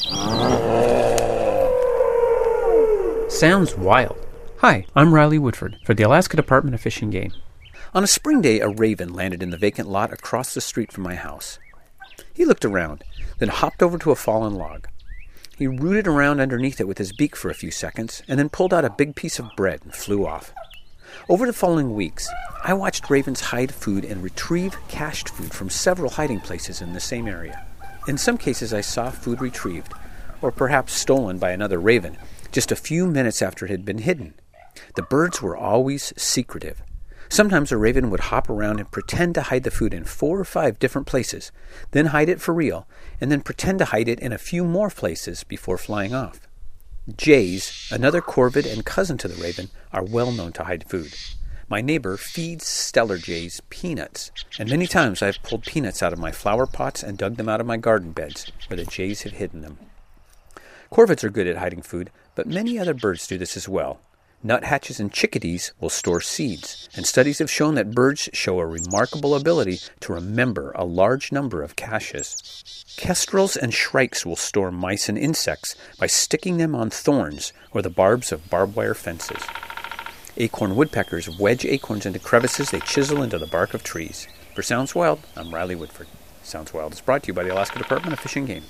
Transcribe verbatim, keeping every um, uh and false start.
Sounds wild. Hi, I'm Riley Woodford for the Alaska Department of Fish and Game. On a spring day, a raven landed in the vacant lot across the street from my house. He looked around, then hopped over to a fallen log. He rooted around underneath it with his beak for a few seconds, and then pulled out a big piece of bread and flew off. Over the following weeks, I watched ravens hide food and retrieve cached food from several hiding places in the same area. In some cases, I saw food retrieved, or perhaps stolen by another raven, just a few minutes after it had been hidden. The birds were always secretive. Sometimes a raven would hop around and pretend to hide the food in four or five different places, then hide it for real, and then pretend to hide it in a few more places before flying off. Jays, another corvid and cousin to the raven, are well known to hide food. My neighbor feeds Steller jays peanuts, and many times I've pulled peanuts out of my flower pots and dug them out of my garden beds where the jays have hidden them. Corvids are good at hiding food, but many other birds do this as well. Nuthatches and chickadees will store seeds, and studies have shown that birds show a remarkable ability to remember a large number of caches. Kestrels and shrikes will store mice and insects by sticking them on thorns or the barbs of barbed wire fences. Acorn woodpeckers wedge acorns into crevices they chisel into the bark of trees. For Sounds Wild, I'm Riley Woodford. Sounds Wild is brought to you by the Alaska Department of Fish and Game.